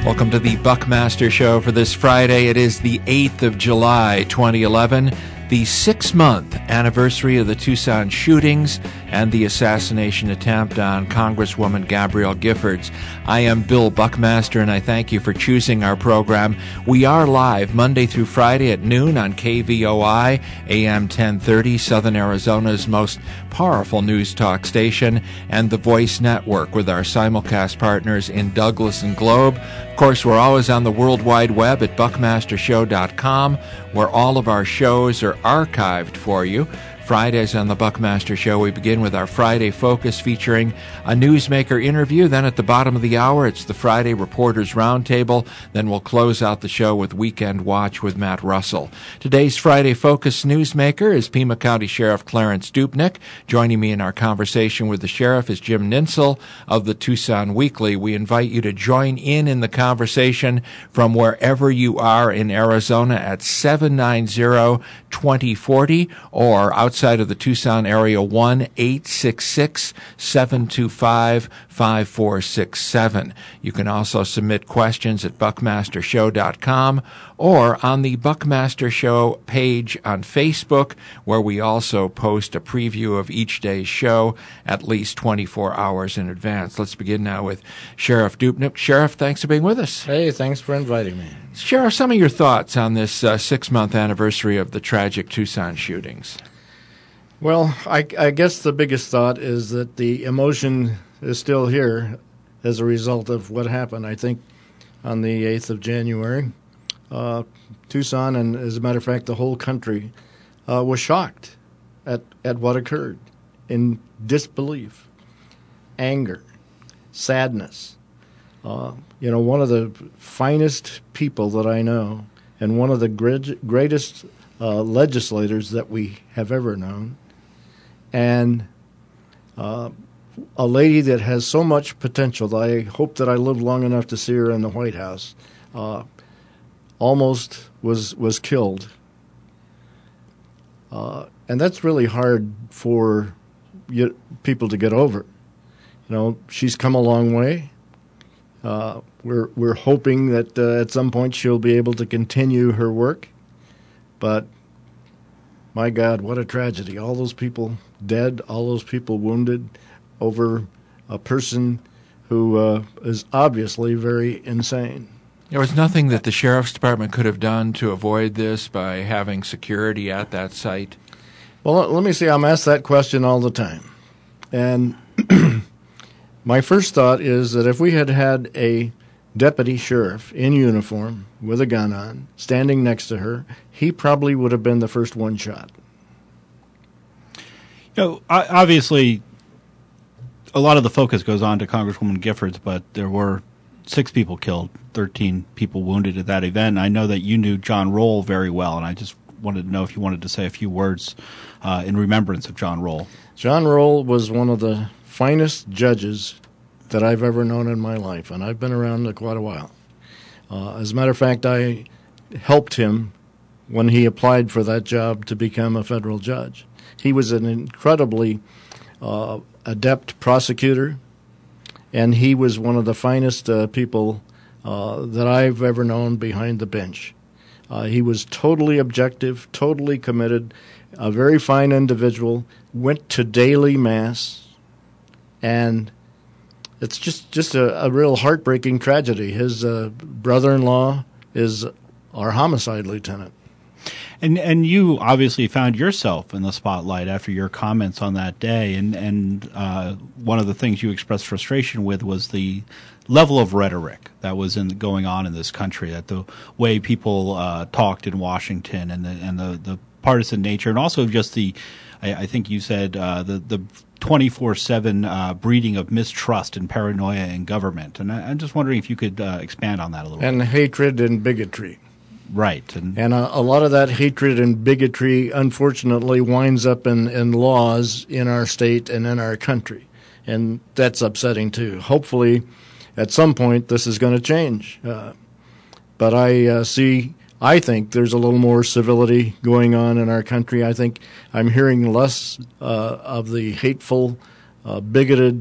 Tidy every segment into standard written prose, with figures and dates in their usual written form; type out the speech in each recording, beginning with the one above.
Welcome to the Buckmaster Show for this Friday. It is the 8th of July, 2011, the 6-month anniversary of the Tucson shootings and the assassination attempt on Congresswoman Gabrielle Giffords. I am Bill Buckmaster, and I thank you for choosing our program. We are live Monday through Friday at noon on KVOI, AM 1030, Southern Arizona's most powerful news talk station, and the Voice Network with our simulcast partners in Douglas and Globe. Of course, we're always on the World Wide Web at buckmastershow.com, where all of our shows are archived for you. Fridays on the Buckmaster Show, we begin with our Friday Focus featuring a newsmaker interview. Then at the bottom of the hour, it's the Friday Reporters Roundtable. Then we'll close out the show with Weekend Watch with Matt Russell. Today's Friday Focus newsmaker is Pima County Sheriff Clarence Dupnick. Joining me in our conversation with the sheriff is Jim Ninsel of the Tucson Weekly. We invite you to join in the conversation from wherever you are in Arizona at 790-2040 or outside of the Tucson area, 1-866-725-5467. You can also submit questions at buckmastershow.com or on the Buckmaster Show page on Facebook, where we also post a preview of each day's show at least 24 hours in advance. Let's begin now with Sheriff Dupnick. Sheriff, thanks for being with us. Hey, thanks for inviting me. Sheriff, some of your thoughts on this 6-month anniversary of the tragic Tucson shootings. Well, I guess the biggest thought is that the emotion is still here as a result of what happened. I think on the 8th of January, Tucson, and as a matter of fact, the whole country, was shocked at what occurred, in disbelief, anger, sadness. One of the finest people that I know and one of the greatest legislators that we have ever known, and a lady that has so much potential that I hope that I live long enough to see her in the White House, almost was killed. And that's really hard for people to get over. She's come a long way. We're hoping that at some point she'll be able to continue her work, but my God, what a tragedy. All those people dead, all those people wounded over a person who is obviously very insane. There was nothing that the Sheriff's Department could have done to avoid this by having security at that site? Well, let me see. I'm asked that question all the time. And my first thought is that if we had had a deputy sheriff in uniform with a gun on, standing next to her, he probably would have been the first one shot. Obviously, a lot of the focus goes on to Congresswoman Giffords, but there were 6 people killed, 13 people wounded at that event. I know that you knew John Roll very well, and I just wanted to know if you wanted to say a few words in remembrance of John Roll. John Roll was one of the finest judges that I've ever known in my life, and I've been around quite a while. As a matter of fact, I helped him when he applied for that job to become a federal judge. He was an incredibly adept prosecutor, and he was one of the finest people that I've ever known behind the bench. He was totally objective, totally committed, a very fine individual, went to daily mass, and it's just a real heartbreaking tragedy. His brother-in-law is our homicide lieutenant. And you obviously found yourself in the spotlight after your comments on that day, and one of the things you expressed frustration with was the level of rhetoric that was going on in this country, that the way people talked in Washington, and the partisan nature, and also just I think you said the 24/7 breeding of mistrust and paranoia in government. And I'm just wondering if you could expand on that a little bit. And hatred and bigotry. Right. And a lot of that hatred and bigotry, unfortunately, winds up in laws in our state and in our country. And that's upsetting, too. Hopefully, at some point, this is going to change. But I think there's a little more civility going on in our country. I think I'm hearing less of the hateful, bigoted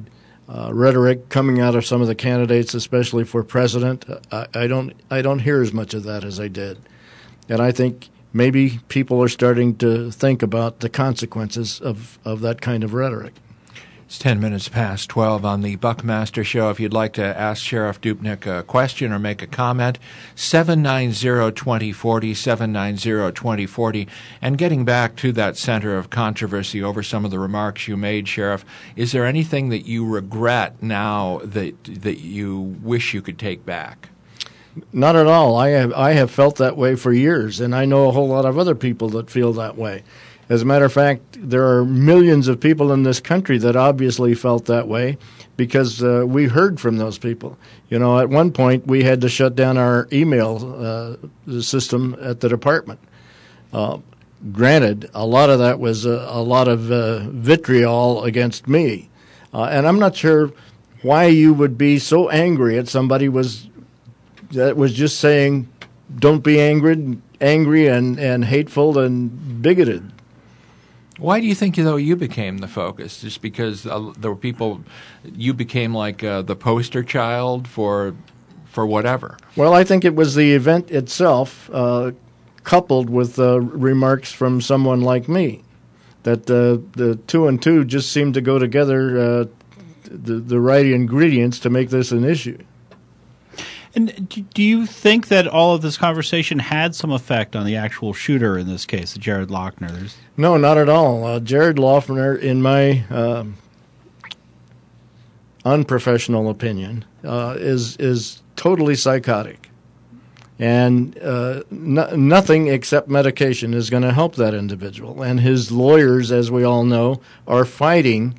rhetoric coming out of some of the candidates, especially for president. I don't hear as much of that as I did, and I think maybe people are starting to think about the consequences of that kind of rhetoric. It's 10 minutes past 12 on the Buckmaster Show. If you'd like to ask Sheriff Dupnick a question or make a comment, 790-2040, 790-2040. And getting back to that center of controversy over some of the remarks you made, Sheriff, is there anything that you regret now that you wish you could take back? Not at all. I have felt that way for years, and I know a whole lot of other people that feel that way. As a matter of fact, there are millions of people in this country that obviously felt that way because we heard from those people. You know, at one point we had to shut down our email system at the department. Granted, a lot of that was a lot of vitriol against me. And I'm not sure why you would be so angry at somebody that was just saying, don't be angry and hateful and bigoted. Why do you think, though, you became the focus? Just because there were people, you became like the poster child for whatever? Well, I think it was the event itself, coupled with remarks from someone like me, that the two and two just seemed to go together, the right ingredients to make this an issue. And do you think that all of this conversation had some effect on the actual shooter in this case, Jared Loughner? No, not at all. Jared Loughner, in my unprofessional opinion, is totally psychotic. And nothing except medication is going to help that individual. And his lawyers, as we all know, are fighting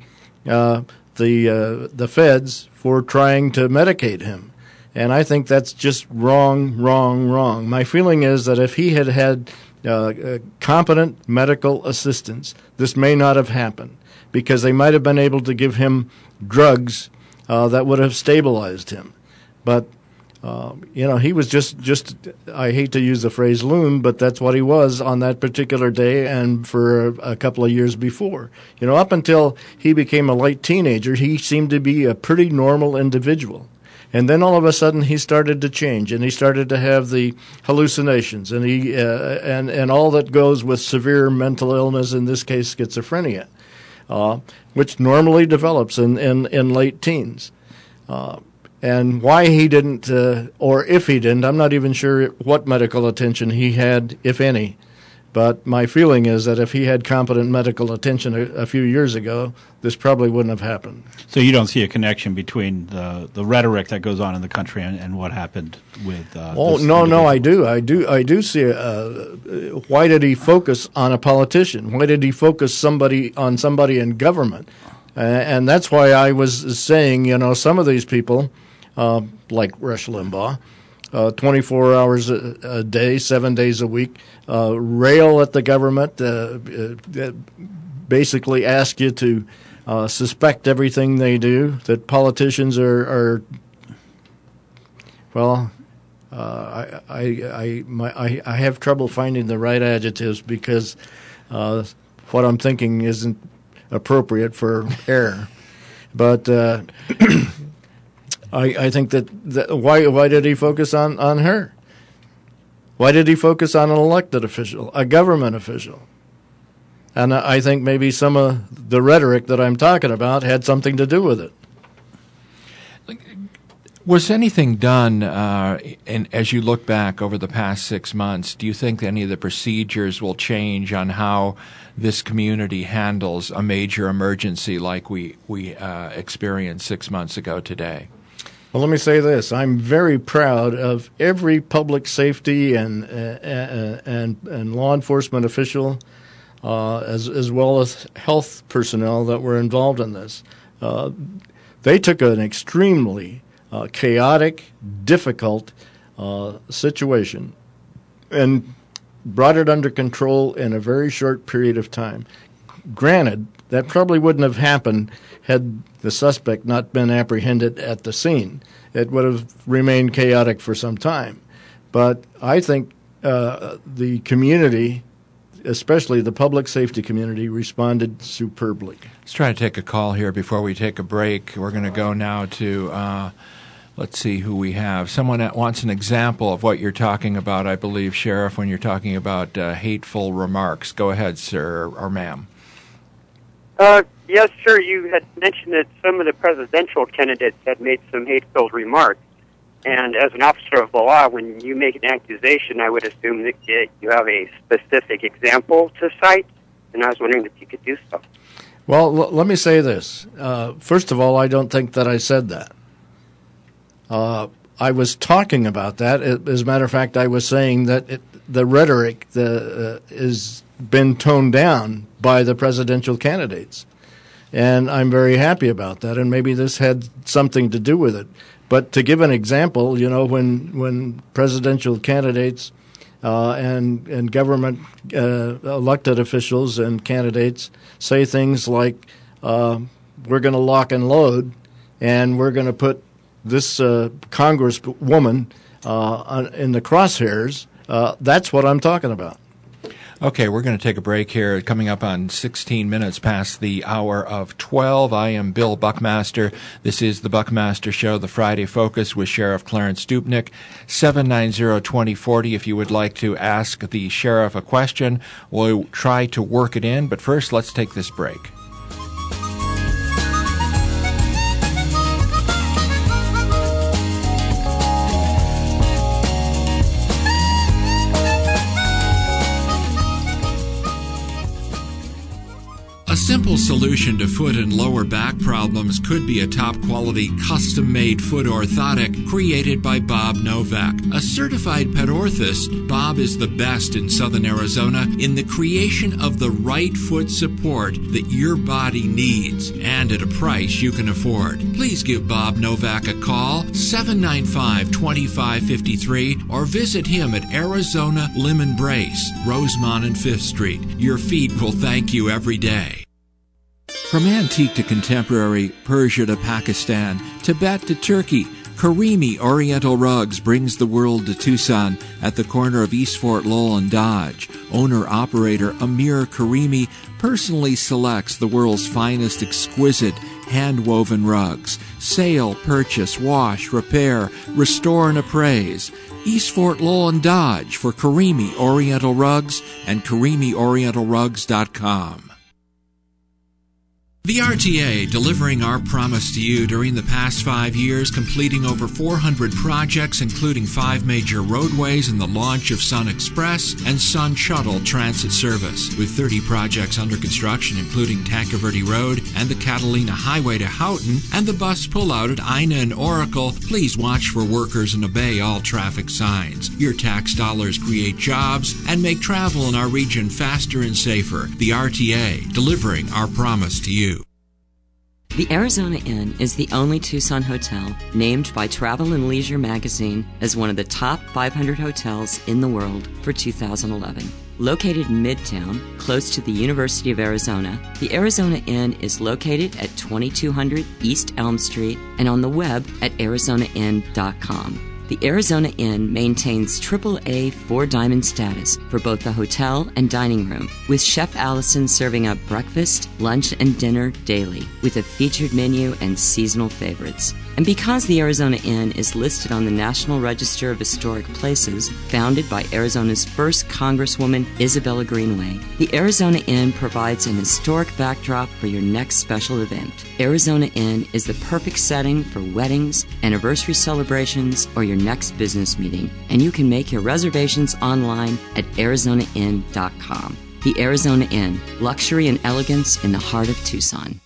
the feds for trying to medicate him. And I think that's just wrong. My feeling is that if he had had competent medical assistance, this may not have happened because they might have been able to give him drugs that would have stabilized him. But, he was just I hate to use the phrase loon, but that's what he was on that particular day and for a couple of years before. Up until he became a late teenager, he seemed to be a pretty normal individual. And then all of a sudden he started to change, and he started to have the hallucinations, and he and all that goes with severe mental illness, in this case schizophrenia, which normally develops in late teens. And why he didn't, or if he didn't, I'm not even sure what medical attention he had, if any. But my feeling is that if he had competent medical attention a few years ago, this probably wouldn't have happened. So you don't see a connection between the rhetoric that goes on in the country and what happened with No, I do. I do see why did he focus on a politician? Why did he focus on somebody in government? And that's why I was saying, some of these people, like Rush Limbaugh, 24 hours a day, 7 days a week, rail at the government, basically ask you to suspect everything they do, that politicians are I have trouble finding the right adjectives because what I'm thinking isn't appropriate for air. But I think that why did he focus on her? Why did he focus on an elected official, a government official? And I think maybe some of the rhetoric that I'm talking about had something to do with it. Was anything done, and as you look back over the past 6 months, do you think any of the procedures will change on how this community handles a major emergency like we experienced 6 months ago today? Well, let me say this. I'm very proud of every public safety and law enforcement official, as well as health personnel that were involved in this. They took an extremely chaotic, difficult situation and brought it under control in a very short period of time. Granted, that probably wouldn't have happened had the suspect not been apprehended at the scene. It would have remained chaotic for some time. But I think the community especially the public safety community, responded superbly. Let's try to take a call here before we take a break. We're going to go now to, let's see who we have. Someone that wants an example of what you're talking about, I believe, Sheriff, when you're talking about hateful remarks. Go ahead, sir or ma'am. Yes, sir. You had mentioned that some of the presidential candidates had made some hate-filled remarks. And as an officer of the law, when you make an accusation, I would assume that you have a specific example to cite, and I was wondering if you could do so. Well, let me say this. First of all, I don't think that I said that. I was talking about that. As a matter of fact, I was saying that the rhetoric has been toned down by the presidential candidates. And I'm very happy about that, and maybe this had something to do with it. But to give an example, when presidential candidates and government elected officials and candidates say things like, we're going to lock and load, and we're going to put this congresswoman in the crosshairs, that's what I'm talking about. Okay, we're going to take a break here. Coming up on 16 minutes past the hour of 12. I am Bill Buckmaster. This is the Buckmaster Show, the Friday Focus with Sheriff Clarence Stupnick. 790-2040 if you would like to ask the sheriff a question. We'll try to work it in, but first let's take this break. A simple solution to foot and lower back problems could be a top-quality, custom-made foot orthotic created by Bob Novak. A certified pet orthist, Bob is the best in Southern Arizona in the creation of the right foot support that your body needs, and at a price you can afford. Please give Bob Novak a call, 795-2553, or visit him at Arizona Lemon Brace, Rosemont and 5th Street. Your feet will thank you every day. From antique to contemporary, Persia to Pakistan, Tibet to Turkey, Karimi Oriental Rugs brings the world to Tucson at the corner of East Fort Lowell and Dodge. Owner-operator Amir Karimi personally selects the world's finest exquisite hand-woven rugs. Sale, purchase, wash, repair, restore, and appraise. East Fort Lowell and Dodge for Karimi Oriental Rugs and KarimiOrientalRugs.com. The RTA, delivering our promise to you during the past 5 years, completing over 400 projects, including 5 major roadways and the launch of Sun Express and Sun Shuttle transit service. With 30 projects under construction, including Tanque Verde Road and the Catalina Highway to Houghton and the bus pullout at Ina and Oracle, please watch for workers and obey all traffic signs. Your tax dollars create jobs and make travel in our region faster and safer. The RTA, delivering our promise to you. The Arizona Inn is the only Tucson hotel named by Travel and Leisure magazine as one of the top 500 hotels in the world for 2011. Located in Midtown, close to the University of Arizona, the Arizona Inn is located at 2200 East Elm Street and on the web at arizonainn.com. The Arizona Inn maintains AAA 4-diamond status for both the hotel and dining room, with Chef Allison serving up breakfast, lunch, and dinner daily, with a featured menu and seasonal favorites. And because the Arizona Inn is listed on the National Register of Historic Places, founded by Arizona's first Congresswoman, Isabella Greenway, the Arizona Inn provides an historic backdrop for your next special event. Arizona Inn is the perfect setting for weddings, anniversary celebrations, or your next business meeting, and you can make your reservations online at arizonainn.com. The Arizona Inn, luxury and elegance in the heart of Tucson.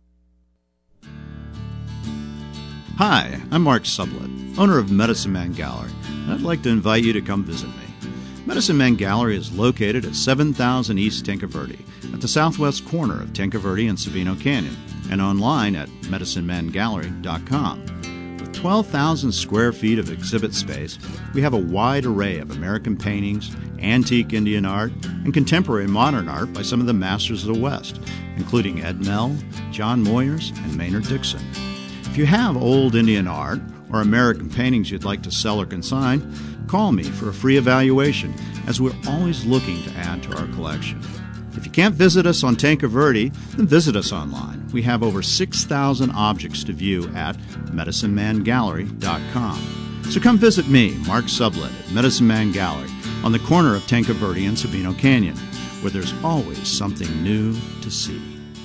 Hi, I'm Mark Sublett, owner of Medicine Man Gallery, and I'd like to invite you to come visit me. Medicine Man Gallery is located at 7000 East Tanque Verde, at the southwest corner of Tanque Verde and Sabino Canyon, and online at medicinemangallery.com. With 12,000 square feet of exhibit space, we have a wide array of American paintings, antique Indian art, and contemporary modern art by some of the masters of the West, including Ed Nell, John Moyers, and Maynard Dixon. If you have old Indian art or American paintings you'd like to sell or consign, call me for a free evaluation, as we're always looking to add to our collection. If you can't visit us on Tanque Verde, then visit us online. We have over 6,000 objects to view at MedicineManGallery.com. So come visit me, Mark Sublett, at Medicine Man Gallery on the corner of Tanque Verde and Sabino Canyon, where there's always something new to see.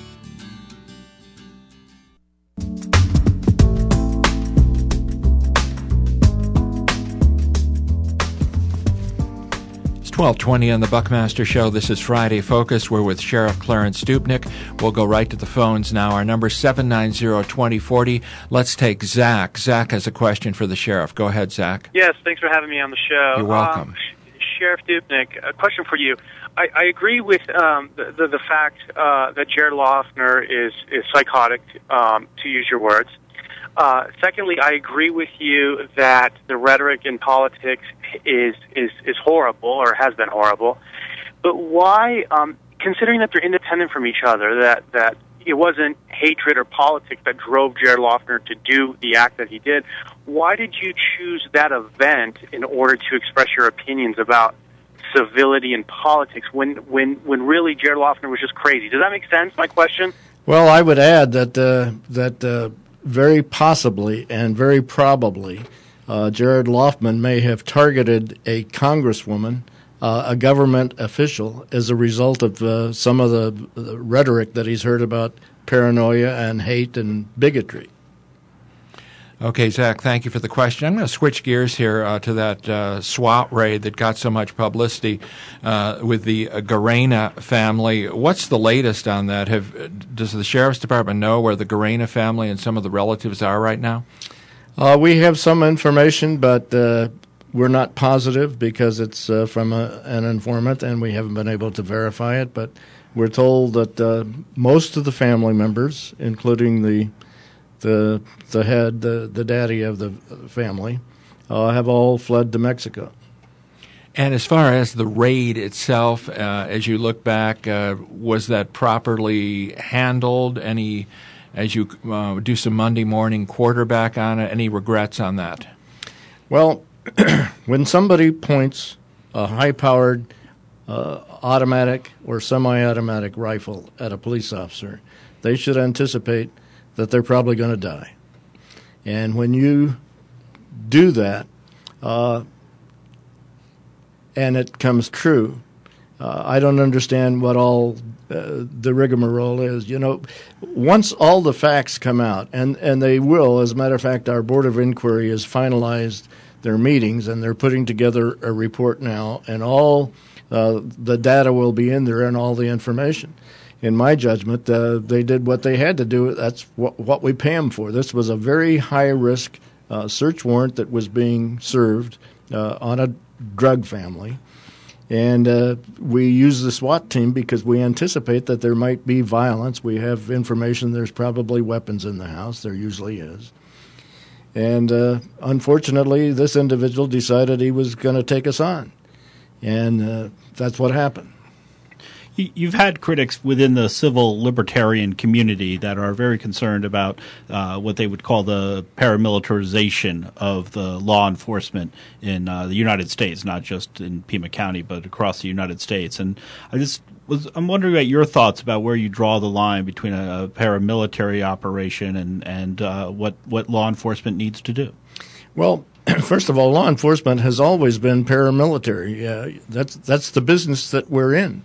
It's 12:20 on the Buckmaster Show. This is Friday Focus. We're with Sheriff Clarence Stupnick. We'll go right to the phones now. Our number is 790-2040. Let's take Zach. Zach has a question for the sheriff. Go ahead, Zach. Yes, thanks for having me on the show. You're welcome. Sheriff Stupnick, a question for you. I agree with the fact that Jared Loughner is psychotic, to use your words. Secondly, I agree with you that the rhetoric in politics is horrible, or has been horrible. But why, considering that they're independent from each other, that it wasn't hatred or politics that drove Jared Loughner to do the act that he did, why did you choose that event in order to express your opinions about civility and politics when really Jared Loughner was just crazy? Does that make sense, my question? Well, I would add that very possibly and very probably Jared Loughner may have targeted a congresswoman, a government official, as a result of some of the rhetoric that he's heard about paranoia and hate and bigotry. Okay, Zach, thank you for the question. I'm going to switch gears here to that SWAT raid that got so much publicity with the Garena family. What's the latest on that? Does the Sheriff's Department know where the Garena family and some of the relatives are right now? We have some information, but we're not positive because it's from an informant, and we haven't been able to verify it. But we're told that most of the family members, including the head, the daddy of the family, have all fled to Mexico. And as far as the raid itself, as you look back, was that properly handled? As you do some Monday morning quarterback on it, any regrets on that? Well, when somebody points a high-powered automatic or semi-automatic rifle at a police officer, they should anticipate that they're probably going to die. And when you do that, and it comes true, I don't understand what all the rigmarole is. You know, once all the facts come out, and they will, as a matter of fact, our Board of Inquiry has finalized their meetings, and they're putting together a report now, and all the data will be in there and all the information. In my judgment, they did what they had to do. That's what we pay them for. This was a very high-risk search warrant that was being served on a drug family. And we use the SWAT team because we anticipate that there might be violence. We have information there's probably weapons in the house. There usually is. And unfortunately, this individual decided he was going to take us on. And that's what happened. You've had critics within the civil libertarian community that are very concerned about what they would call the paramilitarization of the law enforcement in the United States, not just in Pima County, but across the United States. And I'm wondering about your thoughts about where you draw the line between a paramilitary operation and what law enforcement needs to do. Well, first of all, law enforcement has always been paramilitary. That's the business that we're in.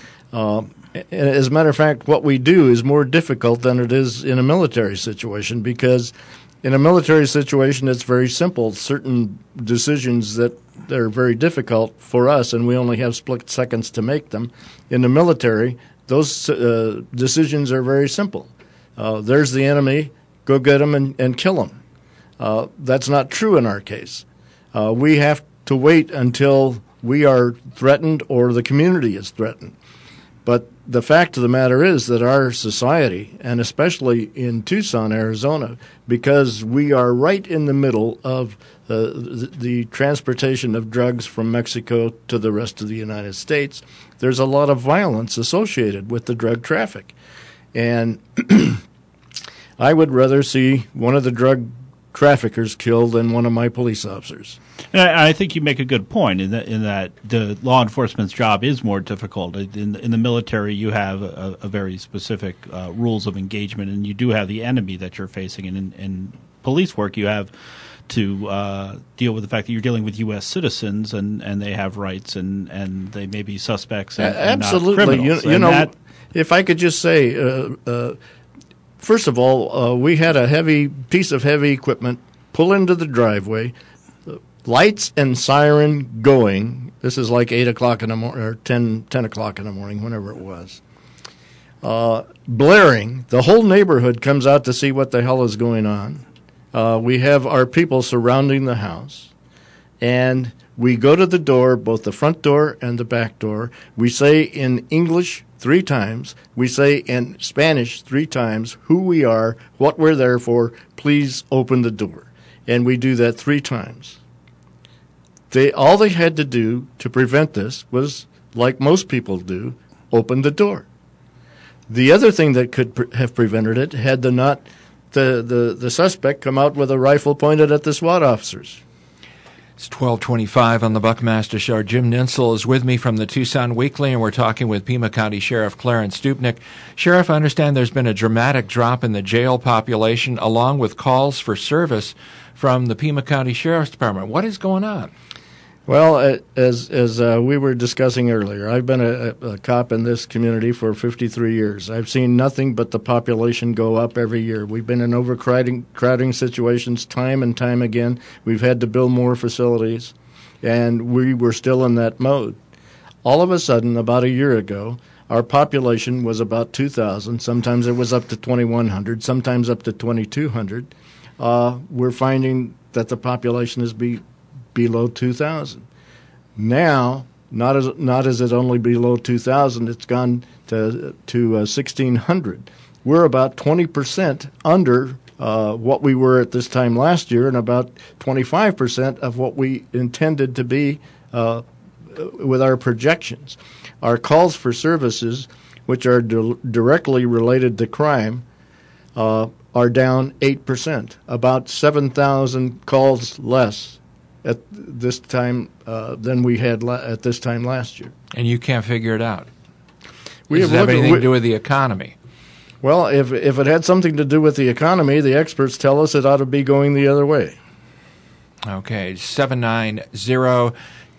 As a matter of fact, what we do is more difficult than it is in a military situation, because in a military situation it's very simple. Certain decisions that are very difficult for us, and we only have split seconds to make them. In the military, those decisions are very simple. There's the enemy, go get them and kill them. That's not true in our case. We have to wait until we are threatened or the community is threatened. But the fact of the matter is that our society, and especially in Tucson, Arizona, because we are right in the middle of the transportation of drugs from Mexico to the rest of the United States, there's a lot of violence associated with the drug traffic. And I would rather see one of the drug traffickers killed than one of my police officers. And I think you make a good point in that the law enforcement's job is more difficult. In the military, you have a very specific rules of engagement, and you do have the enemy that you're facing. And in police work, you have to deal with the fact that you're dealing with U.S. citizens, and they have rights, and they may be suspects and absolutely. not criminals. You know, if I could just say, first of all, we had a piece of heavy equipment pull into the driveway, lights and siren going. This is like 8 o'clock in the morning, or 10 o'clock in the morning, whenever it was. Blaring. The whole neighborhood comes out to see what the hell is going on. We have our people surrounding the house, and we go to the door, both the front door and the back door. We say in English 3 times. We say in Spanish 3 times who we are, what we're there for, please open the door. And we do that 3 times. All they had to do to prevent this was, like most people do, open the door. The other thing that could have prevented it had the suspect come out with a rifle pointed at the SWAT officers. It's 12:25 on the Buckmaster Show. Jim Ninsel is with me from the Tucson Weekly, and we're talking with Pima County Sheriff Clarence Stupnick. Sheriff, I understand there's been a dramatic drop in the jail population, along with calls for service from the Pima County Sheriff's Department. What is going on? Well, as we were discussing earlier, I've been a cop in this community for 53 years. I've seen nothing but the population go up every year. We've been in crowding situations time and time again. We've had to build more facilities, and we were still in that mode. All of a sudden, about a year ago, our population was about 2,000. Sometimes it was up to 2,100, sometimes up to 2,200. We're finding that the population is below 2,000. Now, not as it only below 2,000, it's gone to 1,600. We're about 20% under what we were at this time last year, and about 25% of what we intended to be with our projections. Our calls for services, which are directly related to crime, are down 8%, about 7,000 calls less at this time than we had at this time last year. And you can't figure it out. Does it have anything to do with the economy? Well, if it had something to do with the economy, the experts tell us it ought to be going the other way. Okay, 790-2040,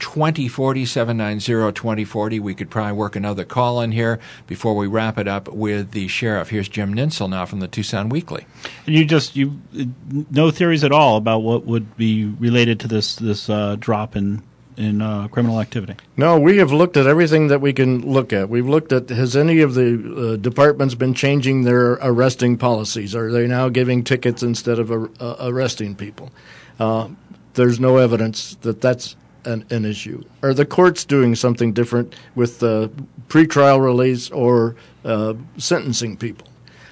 790-2040. We could probably work another call in here before we wrap it up with the sheriff. Here's Jim Ninsel now from the Tucson Weekly. And you no theories at all about what would be related to this drop in criminal activity? No, we have looked at everything that we can look at. We've looked at, has any of the departments been changing their arresting policies? Are they now giving tickets instead of arresting people? There's no evidence that that's an issue. Are the courts doing something different with pretrial release or sentencing people?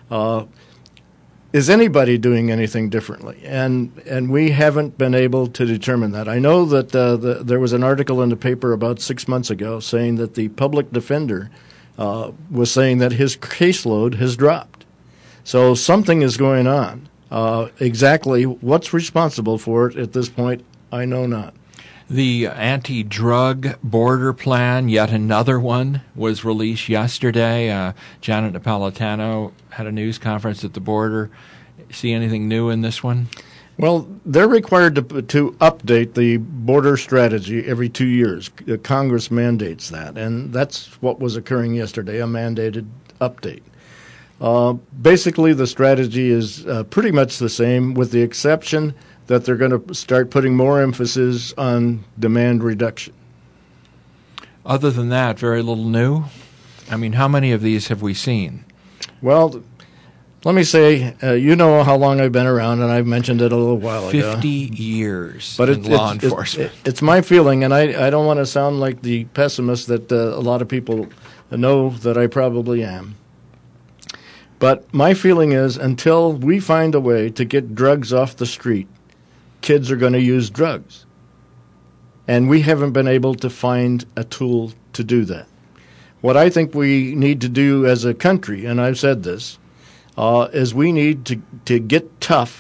Is anybody doing anything differently? And we haven't been able to determine that. I know that there was an article in the paper about 6 months ago saying that the public defender was saying that his caseload has dropped. So something is going on. Exactly what's responsible for it at this point, I know not. The anti-drug border plan, yet another one, was released yesterday. Janet Napolitano had a news conference at the border. See anything new in this one? Well, they're required to update the border strategy every 2 years. Congress mandates that, and that's what was occurring yesterday, a mandated update. Basically, the strategy is pretty much the same, with the exception that they're going to start putting more emphasis on demand reduction. Other than that, very little new? I mean, how many of these have we seen? Well, let me say, you know how long I've been around, and I've mentioned it a little while ago. 50 years but in law enforcement. It's my feeling, and I don't want to sound like the pessimist that a lot of people know that I probably am. But my feeling is, until we find a way to get drugs off the street, kids are going to use drugs. And we haven't been able to find a tool to do that. What I think we need to do as a country, and I've said this, is we need to get tough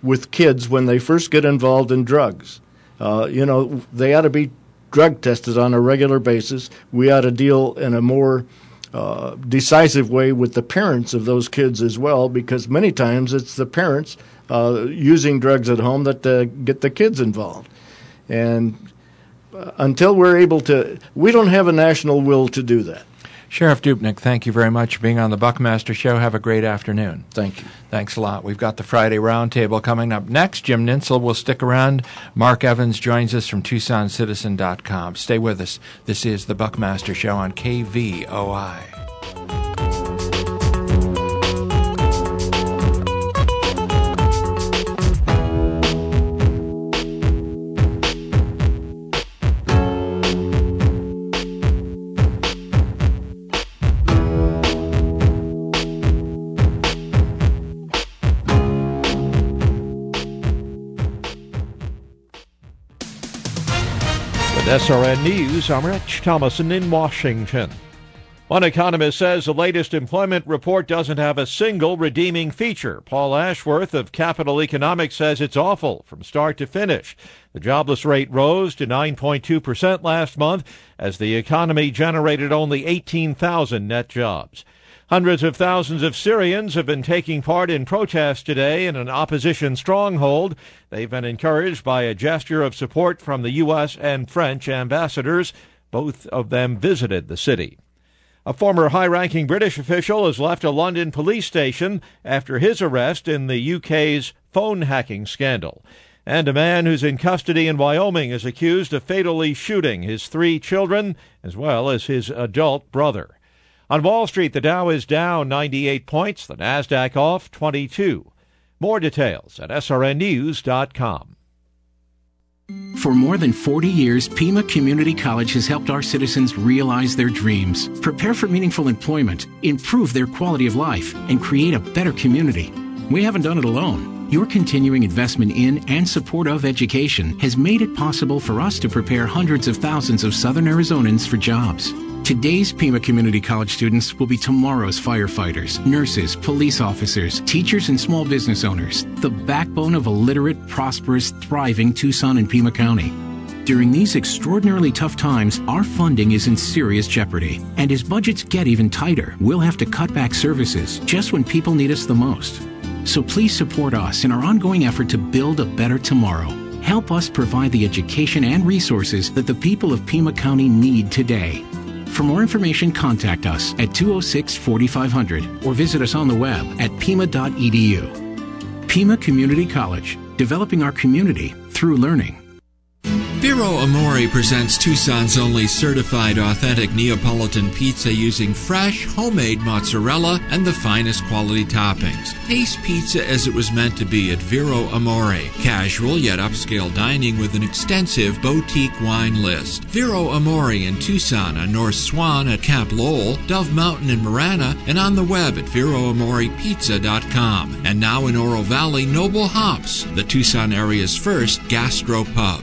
with kids when they first get involved in drugs. They ought to be drug tested on a regular basis. We ought to deal in a more decisive way with the parents of those kids as well, because many times it's the parents using drugs at home that get the kids involved. And until we're able to, we don't have a national will to do that. Sheriff Dupnick, thank you very much for being on the Buckmaster Show. Have a great afternoon. Thank you. Thanks a lot. We've got the Friday Roundtable coming up next. Jim Ninsel will stick around. Mark Evans joins us from TucsonCitizen.com. Stay with us. This is the Buckmaster Show on KVOI. SRN News, I'm Rich Thomason in Washington. One economist says the latest employment report doesn't have a single redeeming feature. Paul Ashworth of Capital Economics says it's awful from start to finish. The jobless rate rose to 9.2% last month as the economy generated only 18,000 net jobs. Hundreds of thousands of Syrians have been taking part in protests today in an opposition stronghold. They've been encouraged by a gesture of support from the U.S. and French ambassadors. Both of them visited the city. A former high-ranking British official has left a London police station after his arrest in the UK's phone hacking scandal. And a man who's in custody in Wyoming is accused of fatally shooting his 3 children as well as his adult brother. On Wall Street, the Dow is down 98 points, the Nasdaq off 22. More details at srnnews.com. For more than 40 years, Pima Community College has helped our citizens realize their dreams, prepare for meaningful employment, improve their quality of life, and create a better community. We haven't done it alone. Your continuing investment in and support of education has made it possible for us to prepare hundreds of thousands of Southern Arizonans for jobs. Today's Pima Community College students will be tomorrow's firefighters, nurses, police officers, teachers, and small business owners, the backbone of a literate, prosperous, thriving Tucson and Pima County. During these extraordinarily tough times, our funding is in serious jeopardy. And as budgets get even tighter, we'll have to cut back services just when people need us the most. So please support us in our ongoing effort to build a better tomorrow. Help us provide the education and resources that the people of Pima County need today. For more information, contact us at 206-4500 or visit us on the web at pima.edu. Pima Community College, developing our community through learning. Vero Amore presents Tucson's only certified authentic Neapolitan pizza using fresh, homemade mozzarella and the finest quality toppings. Taste pizza as it was meant to be at Vero Amore. Casual yet upscale dining with an extensive boutique wine list. Vero Amore in Tucson on North Swan at Camp Lowell, Dove Mountain in Marana, and on the web at VeroAmorePizza.com. And now in Oro Valley, Noble Hops, the Tucson area's first gastropub.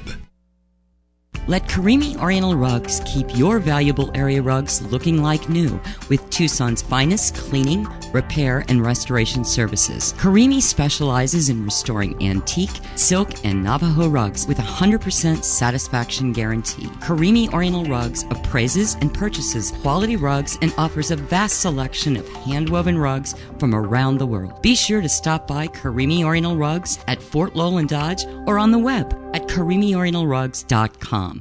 Let Karimi Oriental Rugs keep your valuable area rugs looking like new with Tucson's finest cleaning, repair, and restoration services. Karimi specializes in restoring antique, silk, and Navajo rugs with 100% satisfaction guarantee. Karimi Oriental Rugs appraises and purchases quality rugs and offers a vast selection of hand-woven rugs from around the world. Be sure to stop by Karimi Oriental Rugs at Fort Lowell and Dodge or on the web at KarimiOrientalRugs.com.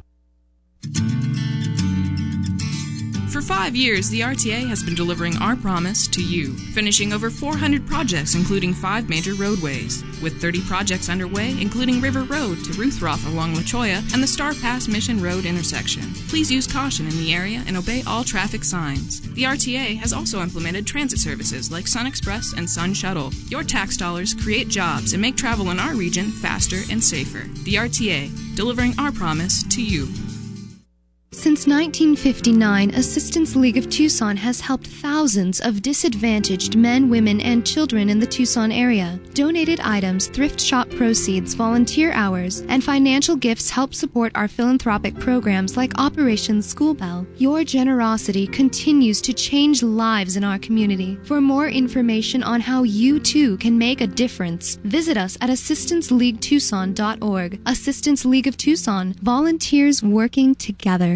For 5 years, the RTA has been delivering our promise to you, finishing over 400 projects, including 5 major roadways. With 30 projects underway, including River Road to Ruthroth along La Cholla and the Star Pass Mission Road intersection. Please use caution in the area and obey all traffic signs. The RTA has also implemented transit services like Sun Express and Sun Shuttle. Your tax dollars create jobs and make travel in our region faster and safer. The RTA, delivering our promise to you. Since 1959, Assistance League of Tucson has helped thousands of disadvantaged men, women, and children in the Tucson area. Donated items, thrift shop proceeds, volunteer hours, and financial gifts help support our philanthropic programs like Operation School Bell. Your generosity continues to change lives in our community. For more information on how you too can make a difference, visit us at assistanceleaguetucson.org. Assistance League of Tucson, volunteers working together.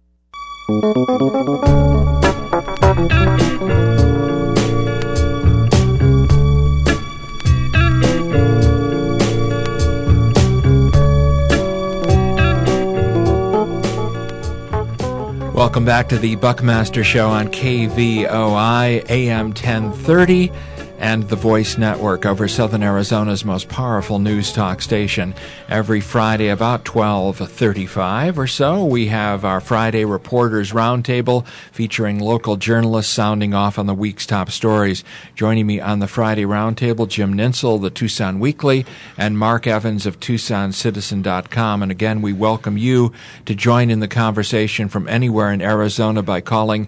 Welcome back to the Buckmaster Show on KVOI AM 1030 and the Voice Network over Southern Arizona's most powerful news talk station. Every Friday about 12:35 or so, we have our Friday Reporters Roundtable featuring local journalists sounding off on the week's top stories. Joining me on the Friday Roundtable, Jim Ninsel, the Tucson Weekly, and Mark Evans of TucsonCitizen.com. And again, we welcome you to join in the conversation from anywhere in Arizona by calling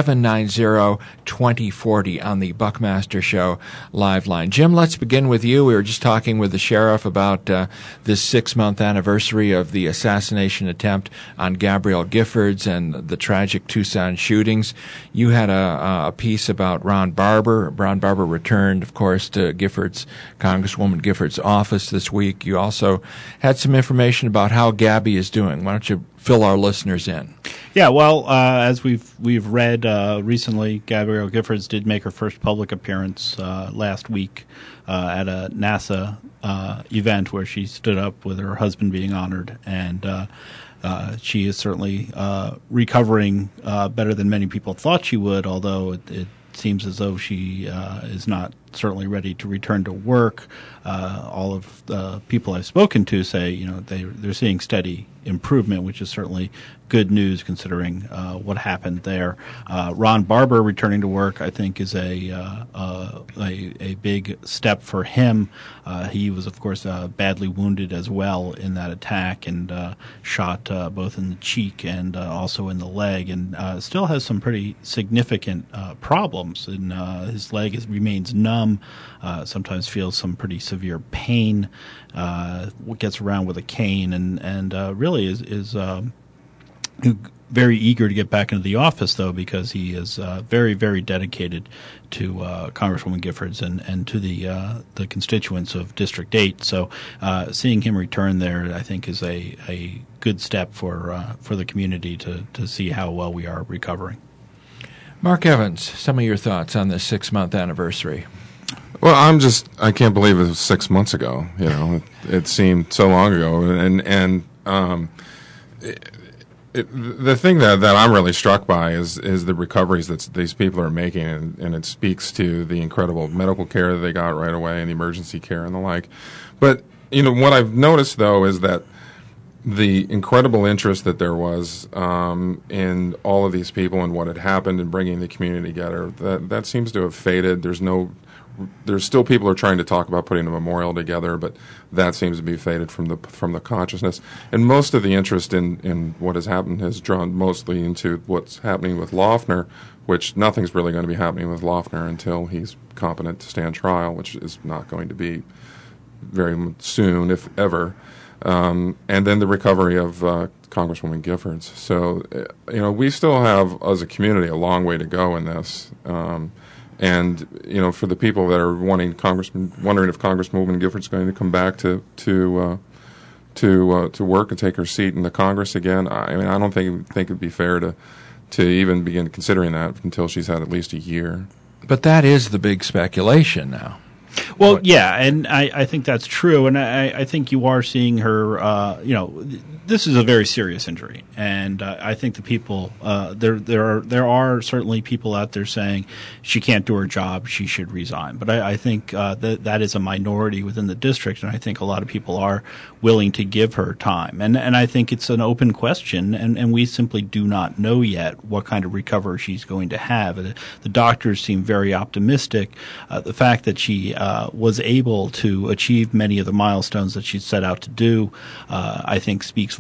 790-2040 on the Buckmaster Show live line. Jim, let's begin with you. We were just talking with the sheriff about this 6-month anniversary of the assassination attempt on Gabrielle Giffords and the tragic Tucson shootings. You had a piece about Ron Barber. Ron Barber returned, of course, to Congresswoman Giffords' office this week. You also had some information about how Gabby is doing. Why don't you fill our listeners in? Yeah, well, as we've read recently, Gabrielle Giffords did make her first public appearance last week at a NASA event where she stood up with her husband being honored, and she is certainly recovering better than many people thought she would, although it seems as though she is not certainly ready to return to work. All of the people I've spoken to say, they're seeing steady improvement, which is certainly good news considering what happened there. Ron Barber returning to work, I think, is a big step for him. He was, of course, badly wounded as well in that attack and shot both in the cheek and also in the leg, and still has some pretty significant problems. And his leg remains numb. Sometimes feels some pretty severe pain. Gets around with a cane, and really is very eager to get back into the office, though, because he is very, very dedicated to Congresswoman Giffords and to the constituents of District 8. So seeing him return there, I think, is a good step for the community to see how well we are recovering. Mark Evans, some of your thoughts on this 6-month anniversary. Well, I can't believe it was 6 months ago. It seemed so long ago, and the thing that I'm really struck by is the recoveries that these people are making, and it speaks to the incredible medical care that they got right away and the emergency care and the like. But what I've noticed though is that the incredible interest that there was in all of these people and what had happened and bringing the community together, that seems to have faded. There's still people who are trying to talk about putting a memorial together, but that seems to be faded from the consciousness. And most of the interest in what has happened has drawn mostly into what's happening with Loeffner, which nothing's really going to be happening with Loeffner until he's competent to stand trial, which is not going to be very soon, if ever. And then the recovery of Congresswoman Giffords. So, we still have, as a community, a long way to go in this. And for the people that are wondering if Congresswoman Giffords is going to come back to work and take her seat in the Congress again, I don't think it'd be fair to even begin considering that until she's had at least a year. But that is the big speculation now. Well, yeah, and I think that's true, and I think you are seeing her. This is a very serious injury, and I think the people there are certainly people out there saying she can't do her job, she should resign. But I think that is a minority within the district, and I think a lot of people are willing to give her time, and I think it's an open question, and we simply do not know yet what kind of recovery she's going to have. The doctors seem very optimistic. The fact that she was able to achieve many of the milestones that she set out to do, I think speaks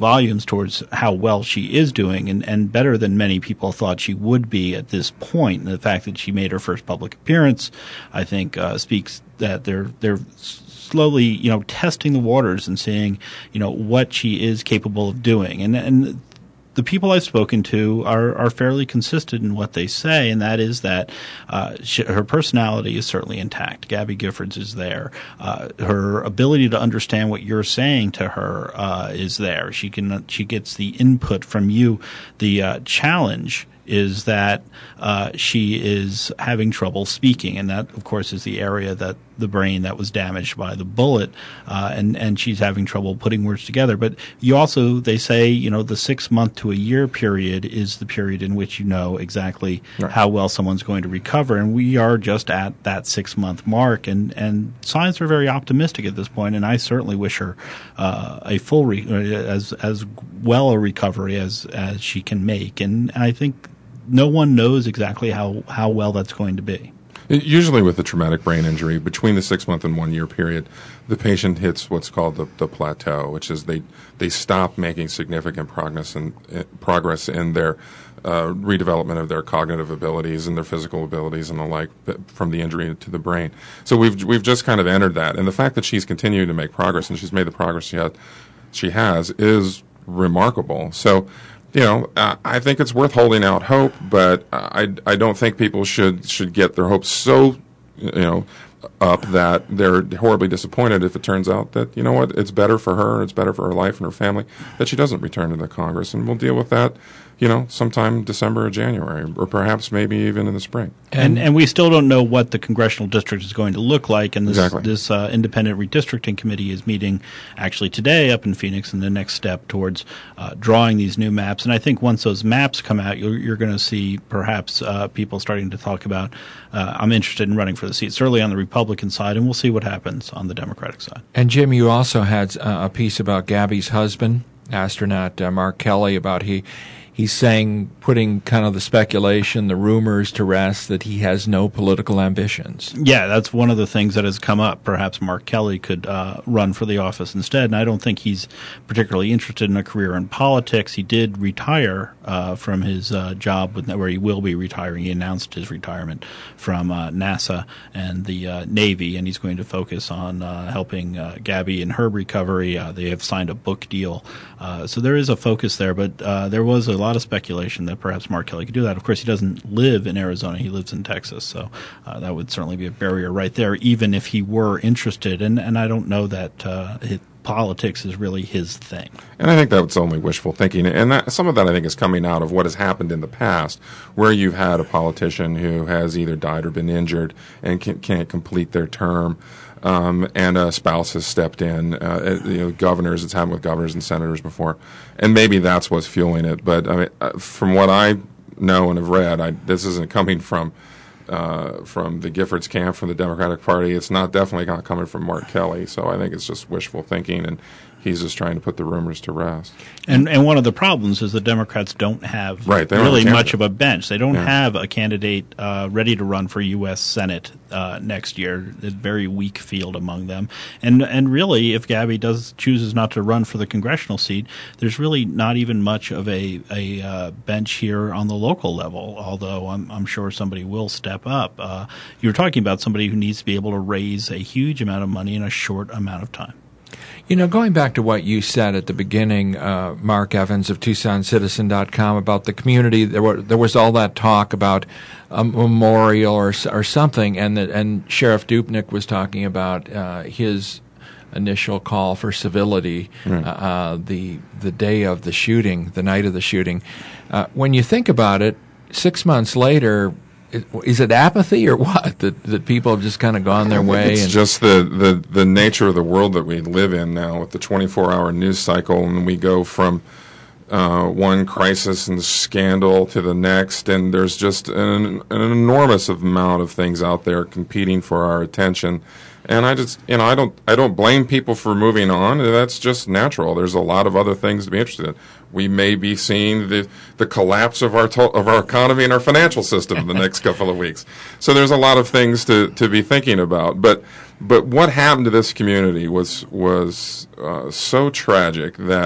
volumes towards how well she is doing, and better than many people thought she would be at this point. And the fact that she made her first public appearance, I think, speaks that they're slowly, testing the waters and seeing, what she is capable of doing. And the people I've spoken to are fairly consistent in what they say, and that is that her personality is certainly intact. Gabby Giffords is there. Her ability to understand what you're saying to her is there. She gets the input from you. The challenge is that she is having trouble speaking, and that, of course, is the area that the brain that was damaged by the bullet, and she's having trouble putting words together. But you also, they say, the 6 month to a year period is the period in which you know exactly how well someone's going to recover, and we are just at that 6 month mark, and signs are very optimistic at this point, and I certainly wish her a full as well a recovery as she can make, and I think no one knows exactly how well that's going to be. Usually with a traumatic brain injury, between the 6 month and 1 year period, the patient hits what's called the plateau, which is they stop making significant progress in their redevelopment of their cognitive abilities and their physical abilities and the like from the injury to the brain. So we've just kind of entered that, and the fact that she's continuing to make progress and she's made the progress she has is remarkable. So, I think it's worth holding out hope, but I don't think people should get their hopes so, up that they're horribly disappointed if it turns out that, it's better for her, it's better for her life and her family that she doesn't return to the Congress. And we'll deal with that, sometime December or January, or perhaps maybe even in the spring. And we still don't know what the congressional district is going to look like. And this independent redistricting committee is meeting actually today up in Phoenix, and the next step towards drawing these new maps. And I think once those maps come out, you're going to see perhaps people starting to talk about, I'm interested in running for the seat, certainly on the Republican side, and we'll see what happens on the Democratic side. And Jim, you also had a piece about Gabby's husband, astronaut Mark Kelly, about he's saying, putting kind of the speculation, the rumors to rest, that he has no political ambitions. Yeah, that's one of the things that has come up. Perhaps Mark Kelly could run for the office instead, and I don't think he's particularly interested in a career in politics. He did retire from his job, where he will be retiring. He announced his retirement from NASA and the Navy, and he's going to focus on helping Gabby in her recovery. They have signed a book deal. So there is a focus there, but there was a lot of speculation that perhaps Mark Kelly could do that. Of course, he doesn't live in Arizona. He lives in Texas, so that would certainly be a barrier right there, even if he were interested. And I don't know that politics is really his thing. And I think that's only wishful thinking. And some of that, I think, is coming out of what has happened in the past, where you've had a politician who has either died or been injured and can't complete their term. And a spouse has stepped in. Governors, it's happened with governors and senators before, and maybe that's what's fueling it. But I mean, from what I know and have read, this isn't coming from the Giffords camp, from the Democratic Party. It's definitely not coming from Mark Kelly. So I think it's just wishful thinking, and he's just trying to put the rumors to rest. And one of the problems is the Democrats don't have really much of a bench. They don't have a candidate ready to run for U.S. Senate next year. A very weak field among them. And really, if Gabby chooses not to run for the congressional seat, there's really not even much of a bench here on the local level, although I'm sure somebody will step up. You're talking about somebody who needs to be able to raise a huge amount of money in a short amount of time. Going back to what you said at the beginning, Mark Evans of TucsonCitizen.com, about the community, there was all that talk about a memorial or something, and Sheriff Dupnick was talking about his initial call for civility the day of the shooting, the night of the shooting. When you think about it, 6 months later, is it apathy or what? That people have just kind of gone their way? It's just the nature of the world that we live in now, with the 24-hour news cycle, and we go from one crisis and scandal to the next, and there's just an enormous amount of things out there competing for our attention. And I just, I don't blame people for moving on. That's just natural. There's a lot of other things to be interested in. We may be seeing the collapse of our economy and our financial system in the next couple of weeks. So there's a lot of things to be thinking about. But what happened to this community was so tragic that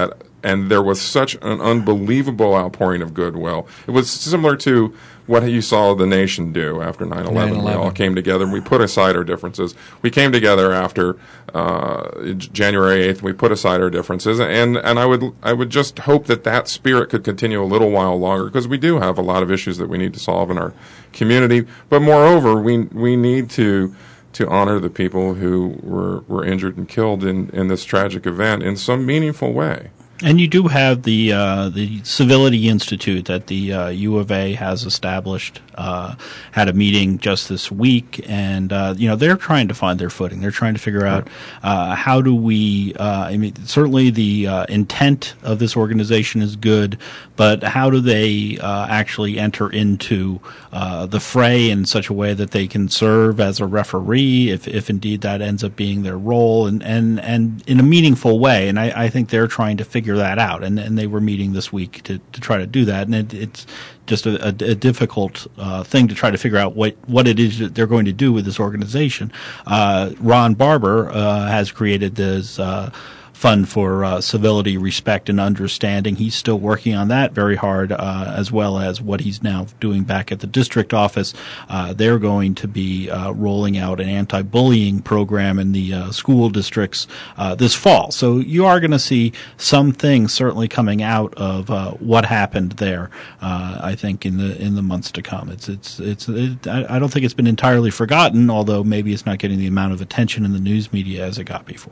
and there was such an unbelievable outpouring of goodwill. It was similar to what you saw the nation do after 9/11. We all came together and we put aside our differences. We came together after January 8th. We put aside our differences, and I would just hope that spirit could continue a little while longer, because we do have a lot of issues that we need to solve in our community. But moreover, we need to honor the people who were injured and killed in this tragic event in some meaningful way. And you do have the Civility Institute that the U of A has established. Had a meeting just this week, and they're trying to find their footing. They're trying to figure out how do we. Certainly the intent of this organization is good, but how do they actually enter into the fray in such a way that they can serve as a referee, if indeed that ends up being their role, and in a meaningful way. And I think they're trying to figure that out, and they were meeting this week to try to do that, and it's just a difficult thing to try to figure out what it is that they're going to do with this organization. Ron Barber has created this Fund for Civility, Respect, and Understanding. He's still working on that very hard, as well as what he's now doing back at the district office. They're going to be rolling out an anti-bullying program in the school districts this fall. So you are going to see some things certainly coming out of what happened there. I think in the months to come. I don't think it's been entirely forgotten, although maybe it's not getting the amount of attention in the news media as it got before.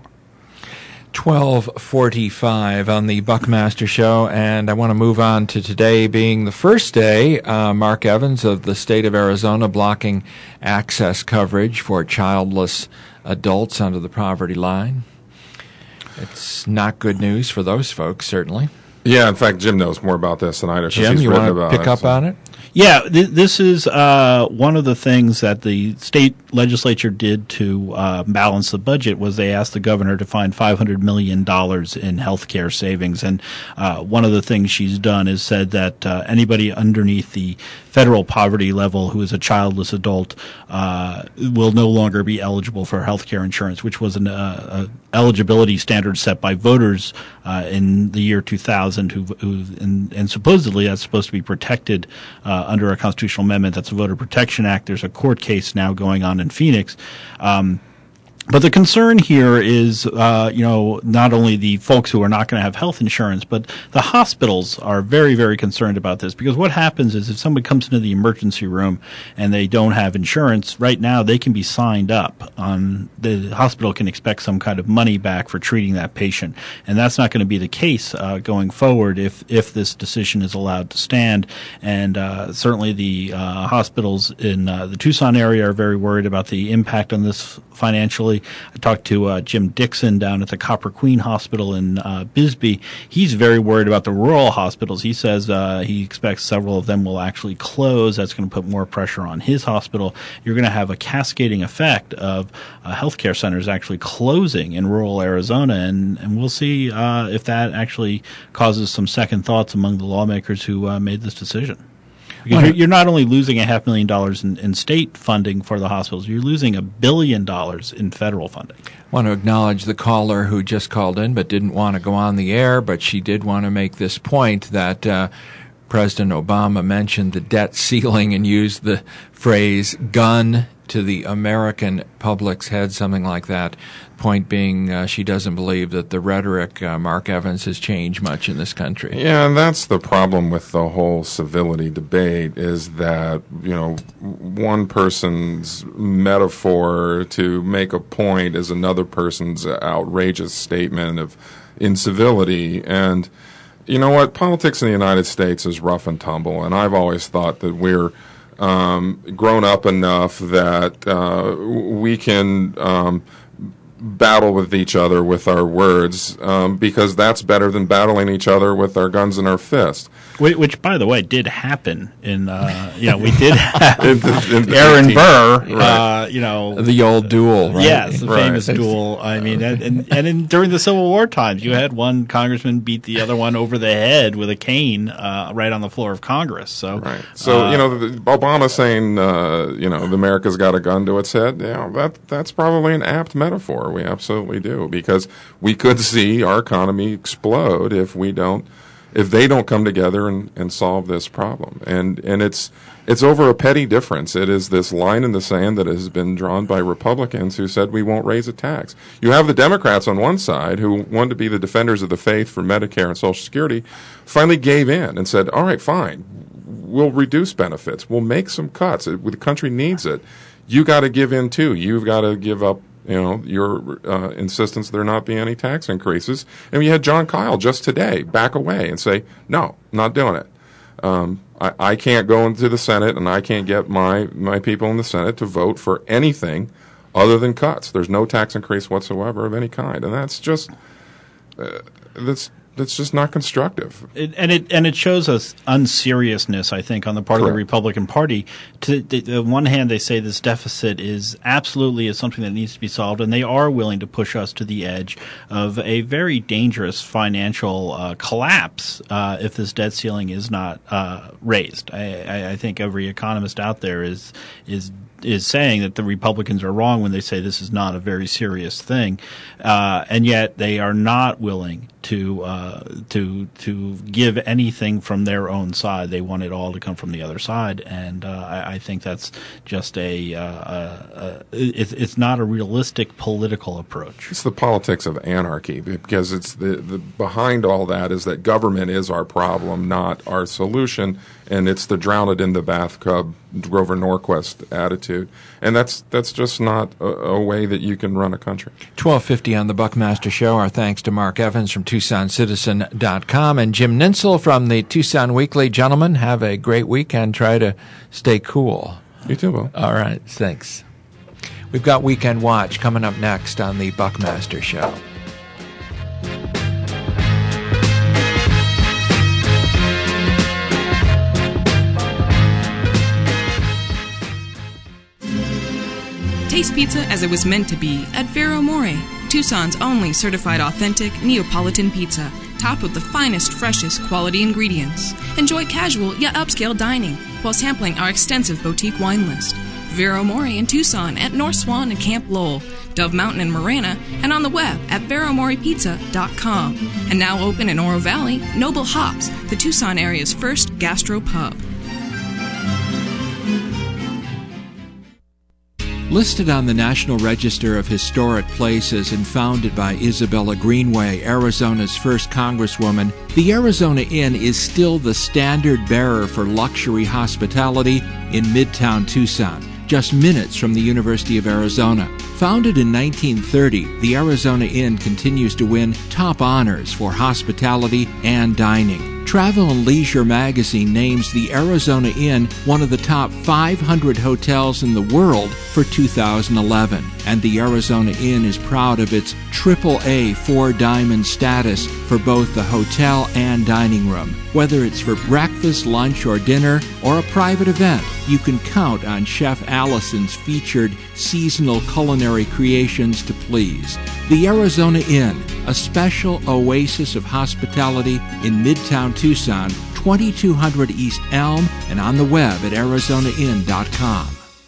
12:45 on the Buckmaster Show, and I want to move on to today being the first day. Mark Evans of the state of Arizona blocking access coverage for childless adults under the poverty line. It's not good news for those folks, certainly. Yeah, in fact, Jim knows more about this than I do. Jim, you want to pick up on it? Yeah, this is one of the things that the state legislature did to balance the budget was they asked the governor to find $500 million in health care savings. And one of the things she's done is said that anybody underneath the federal poverty level who is a childless adult will no longer be eligible for health care insurance, which was an eligibility standard set by voters in the year 2000, and supposedly that's supposed to be protected under a constitutional amendment. That's the Voter Protection Act. There's a court case now going on in Phoenix. But the concern here is, not only the folks who are not going to have health insurance, but the hospitals are very, very concerned about this, because what happens is if somebody comes into the emergency room and they don't have insurance, right now they can be signed up. The hospital can expect some kind of money back for treating that patient, and that's not going to be the case going forward if this decision is allowed to stand. And certainly the hospitals in the Tucson area are very worried about the impact on this financially. I talked to Jim Dixon down at the Copper Queen Hospital in Bisbee. He's very worried about the rural hospitals. He says he expects several of them will actually close. That's going to put more pressure on his hospital. You're going to have a cascading effect of healthcare centers actually closing in rural Arizona, and we'll see if that actually causes some second thoughts among the lawmakers who made this decision. Because you're not only losing $500 million in state funding for the hospitals, you're losing $1 billion in federal funding. I want to acknowledge the caller who just called in but didn't want to go on the air, but she did want to make this point that President Obama mentioned the debt ceiling and used the phrase gun to the American public's head, something like that. Point being, she doesn't believe that the rhetoric, Mark Evans, has changed much in this country. Yeah, and that's the problem with the whole civility debate, is that, one person's metaphor to make a point is another person's outrageous statement of incivility. And you know what? Politics in the United States is rough and tumble, and I've always thought that we're grown up enough that we can battle with each other with our words, because that's better than battling each other with our guns and our fists. Which, by the way, did happen in, we did have Aaron Burr, right. The old duel, right? Yes, the famous duel. I mean, during the Civil War times, you had one congressman beat the other one over the head with a cane right on the floor of Congress. So, right. So, Obama saying, America's got a gun to its head, that's probably an apt metaphor. We absolutely do, because we could see our economy explode if they don't come together and solve this problem. And it's over a petty difference. It is this line in the sand that has been drawn by Republicans who said we won't raise a tax. You have the Democrats on one side who wanted to be the defenders of the faith for Medicare and Social Security, finally gave in and said, all right, fine, we'll reduce benefits. We'll make some cuts. The country needs it. You got to give in too. You've got to give up your insistence there not be any tax increases. And we had John Kyle just today back away and say, no, not doing it. I can't go into the Senate, and I can't get my people in the Senate to vote for anything other than cuts. There's no tax increase whatsoever of any kind, and that's just that's just not constructive. It shows us unseriousness, I think, on the part of the Republican Party. On one hand, they say this deficit is something that needs to be solved, and they are willing to push us to the edge of a very dangerous financial collapse if this debt ceiling is not raised. I think every economist out there is saying that the Republicans are wrong when they say this is not a very serious thing, and yet they are not willing to give anything from their own side. They want it all to come from the other side, and I think that's just it's not a realistic political approach. It's the politics of anarchy, because it's the behind all that is that government is our problem, not our solution, and it's the drown it in the bathtub Grover Norquist attitude, and that's just not a way that you can run a country. 12:50 on the Buckmaster Show. Our thanks to Mark Evans from TucsonCitizen.com and Jim Ninsel from the Tucson Weekly. Gentlemen, have a great weekend. Try to stay cool. You too, Will. All right, thanks. We've got Weekend Watch coming up next on the Buckmaster Show. Taste pizza as it was meant to be at Vero More, Tucson's only certified authentic Neapolitan pizza, topped with the finest, freshest quality ingredients. Enjoy casual yet upscale dining while sampling our extensive boutique wine list. Vero More in Tucson at North Swan and Camp Lowell, Dove Mountain and Marana, and on the web at veromorepizza.com. And now open in Oro Valley, Noble Hops, the Tucson area's first gastro pub. Listed on the National Register of Historic Places and founded by Isabella Greenway, Arizona's first congresswoman, the Arizona Inn is still the standard bearer for luxury hospitality in Midtown Tucson, just minutes from the University of Arizona. Founded in 1930, the Arizona Inn continues to win top honors for hospitality and dining. Travel and Leisure magazine names the Arizona Inn one of the top 500 hotels in the world for 2011. And the Arizona Inn is proud of its AAA 4-diamond status for both the hotel and dining room. Whether it's for breakfast, lunch, or dinner, or a private event, you can count on Chef Allison's featured seasonal culinary creations to please. The Arizona Inn, a special oasis of hospitality in Midtown Tucson, 2200 East Elm, and on the web at arizonainn.com.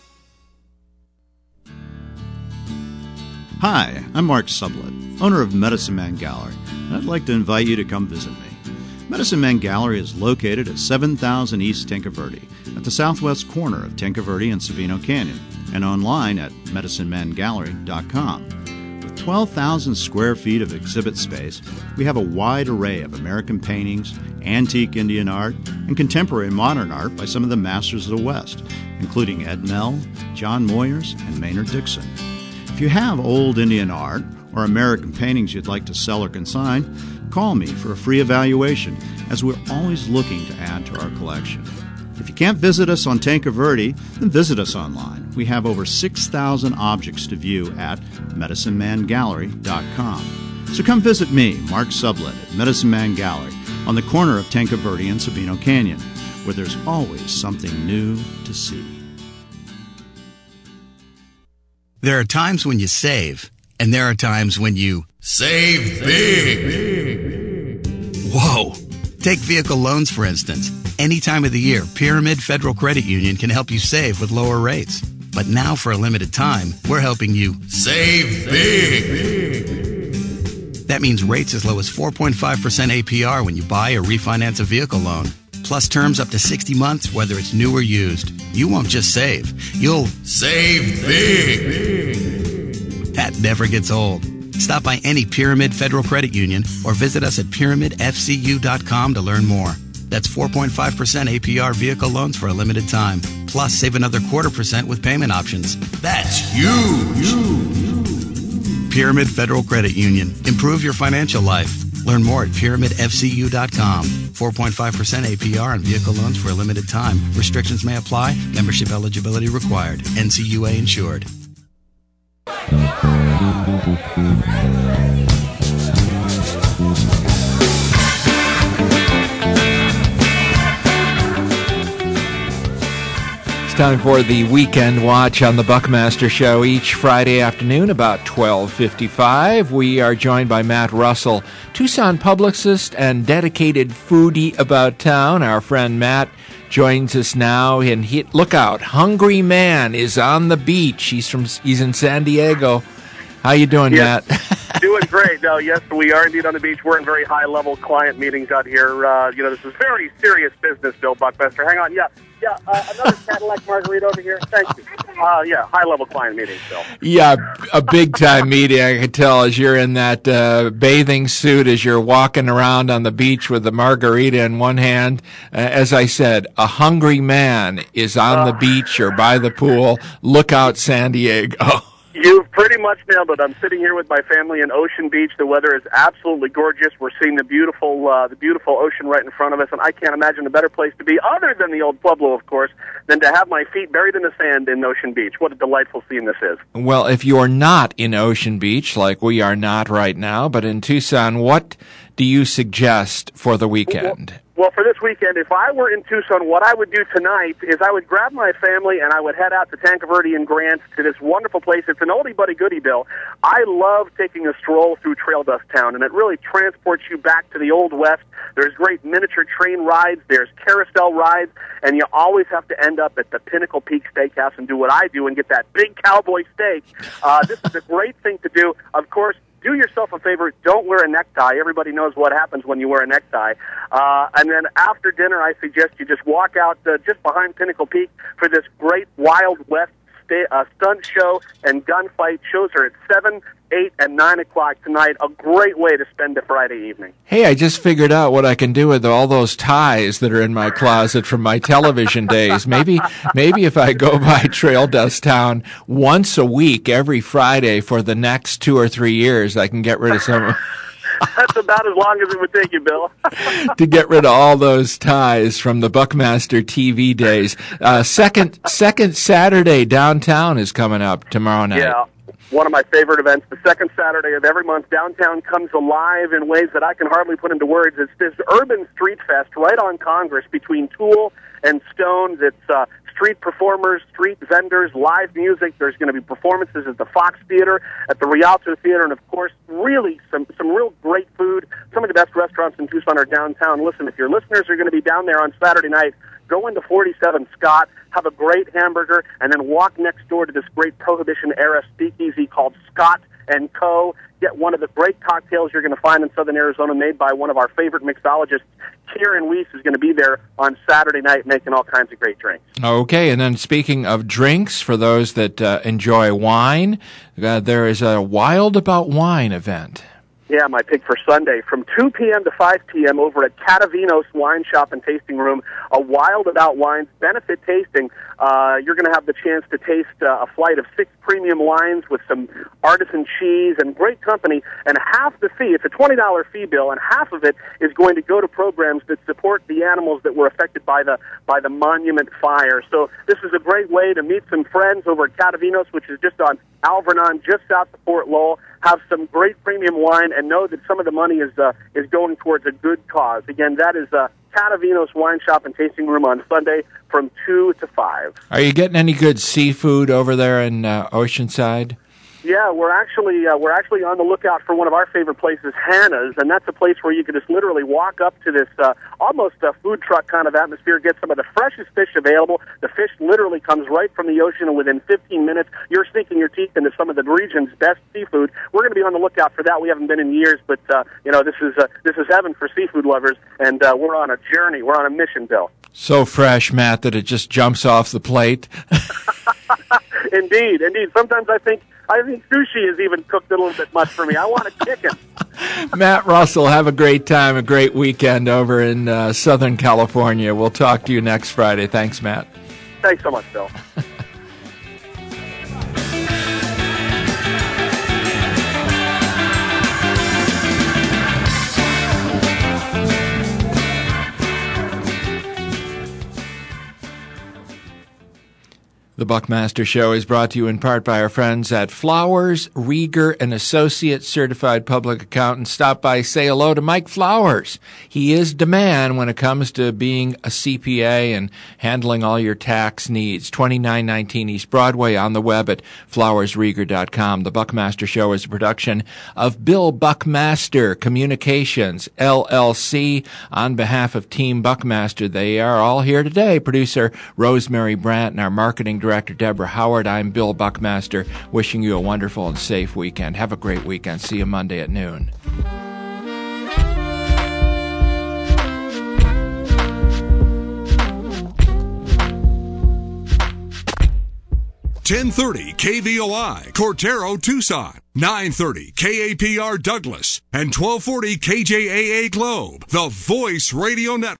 Hi, I'm Mark Sublett, owner of Medicine Man Gallery, and I'd like to invite you to come visit me. Medicine Man Gallery is located at 7000 East Tinca Verde, at the southwest corner of Tinca Verde and Sabino Canyon, and online at medicinemangallery.com. With 12,000 square feet of exhibit space, we have a wide array of American paintings, antique Indian art, and contemporary modern art by some of the masters of the West, including Ed Mell, John Moyers, and Maynard Dixon. If you have old Indian art or American paintings you'd like to sell or consign, call me for a free evaluation, as we're always looking to add to our collection. If you can't visit us on Tinca Verde, then visit us online. We have over 6,000 objects to view at medicinemangallery.com. So come visit me, Mark Sublett, at Medicine Man Gallery on the corner of Tinca Verde and Sabino Canyon, where there's always something new to see. There are times when you save, and there are times when you save big. Whoa! Take vehicle loans, for instance. Any time of the year, Pyramid Federal Credit Union can help you save with lower rates. But now, for a limited time, we're helping you save big. That means rates as low as 4.5% APR when you buy or refinance a vehicle loan. Plus terms up to 60 months, whether it's new or used. You won't just save. You'll save big. That never gets old. Stop by any Pyramid Federal Credit Union or visit us at pyramidfcu.com to learn more. That's 4.5% APR vehicle loans for a limited time. Plus, save another 0.25% with payment options. That's huge. Pyramid Federal Credit Union. Improve your financial life. Learn more at pyramidfcu.com. 4.5% APR on vehicle loans for a limited time. Restrictions may apply. Membership eligibility required. NCUA insured. It's time for the Weekend Watch on the Buckmaster Show each Friday afternoon about 12:55. We are joined by Matt Russell, Tucson publicist and dedicated foodie about town. Our friend Matt joins us now, and look out, Hungry Man is on the beach. He's in San Diego. How you doing, Matt? Doing great. No, yes, we are indeed on the beach. We're in very high-level client meetings out here. This is very serious business, Bill Buckmaster. Hang on, another Cadillac margarita over here. Thank you. High-level client meetings, Bill. Yeah, a big-time meeting, I can tell, as you're in that bathing suit, as you're walking around on the beach with the margarita in one hand. As I said, a hungry man is on the beach or by the pool. Look out, San Diego. You've pretty much nailed it. I'm sitting here with my family in Ocean Beach. The weather is absolutely gorgeous. We're seeing the beautiful ocean right in front of us, and I can't imagine a better place to be, other than the old Pueblo, of course, than to have my feet buried in the sand in Ocean Beach. What a delightful scene this is. Well, if you're not in Ocean Beach, like we are not right now, but in Tucson, what do you suggest for the weekend? Well, for this weekend, if I were in Tucson, what I would do tonight is I would grab my family and I would head out to Tanque Verde and Grant to this wonderful place. It's an oldie but a goodie, Bill. I love taking a stroll through Trail Dust Town, and it really transports you back to the Old West. There's great miniature train rides, there's carousel rides, and you always have to end up at the Pinnacle Peak Steakhouse and do what I do and get that big cowboy steak. This is a great thing to do. Of course, do yourself a favor, don't wear a necktie. Everybody knows what happens when you wear a necktie. And then after dinner, I suggest you just walk out just behind Pinnacle Peak for this great Wild West stunt show and gunfight. Shows are at 7, 8, and 9 o'clock tonight. A great way to spend a Friday evening. Hey, I just figured out what I can do with all those ties that are in my closet from my television days. Maybe if I go by Trail Dust Town once a week, every Friday for the next 2 or 3 years, I can get rid of some. That's about as long as it would take you, Bill. To get rid of all those ties from the Buckmaster TV days. Second Saturday downtown is coming up tomorrow night. Yeah. One of my favorite events, the second Saturday of every month, downtown comes alive in ways that I can hardly put into words. It's this urban street fest right on Congress between Tool and Stones. It's street performers, street vendors, live music. There's going to be performances at the Fox Theater, at the Rialto Theater, and, of course, really some real great food. Some of the best restaurants in Tucson are downtown. Listen, if your listeners are going to be down there on Saturday night, go into 47 Scott, have a great hamburger, and then walk next door to this great Prohibition-era speakeasy called Scott & Co. Get one of the great cocktails you're going to find in Southern Arizona made by one of our favorite mixologists. Kieran Weiss is going to be there on Saturday night making all kinds of great drinks. Okay, and then speaking of drinks, for those that enjoy wine, there is a Wild About Wine event. Yeah, my pick for Sunday. From 2 p.m. to 5 p.m. over at Catavinos Wine Shop and Tasting Room, a Wild About Wines benefit tasting. You're going to have the chance to taste a flight of 6 premium wines with some artisan cheese and great company. And half the fee, it's a $20 fee, Bill, and half of it is going to go to programs that support the animals that were affected by the Monument Fire. So this is a great way to meet some friends over at Catavinos, which is just on Alvernon, just south of Fort Lowell. Have some great premium wine and know that some of the money is going towards a good cause. Again, that is Catavinos Wine Shop and Tasting Room on Sunday from 2 to 5. Are you getting any good seafood over there in Oceanside? Yeah, we're actually on the lookout for one of our favorite places, Hannah's, and that's a place where you can just literally walk up to this almost a food truck kind of atmosphere, get some of the freshest fish available. The fish literally comes right from the ocean, and within 15 minutes, you're sinking your teeth into some of the region's best seafood. We're going to be on the lookout for that. We haven't been in years, but this is heaven for seafood lovers, and we're on a journey. We're on a mission, Bill. So fresh, Matt, that it just jumps off the plate. Indeed. Sometimes I think sushi is even cooked a little bit much for me. I want a chicken. Matt Russell, have a great time, a great weekend over in Southern California. We'll talk to you next Friday. Thanks, Matt. Thanks so much, Bill. The Buckmaster Show is brought to you in part by our friends at Flowers, Rieger & Associates, Certified Public Accountants. Stop by, say hello to Mike Flowers. He is the man when it comes to being a CPA and handling all your tax needs. 2919 East Broadway, on the web at flowersrieger.com. The Buckmaster Show is a production of Bill Buckmaster Communications, LLC. On behalf of Team Buckmaster, they are all here today. Producer Rosemary Brandt and our marketing Director Deborah Howard. I'm Bill Buckmaster, wishing you a wonderful and safe weekend. Have a great weekend. See you Monday at noon. (1030) KVOI, Cortero, Tucson. 930 KAPR Douglas. And 1240 KJAA Globe, the Voice Radio Network.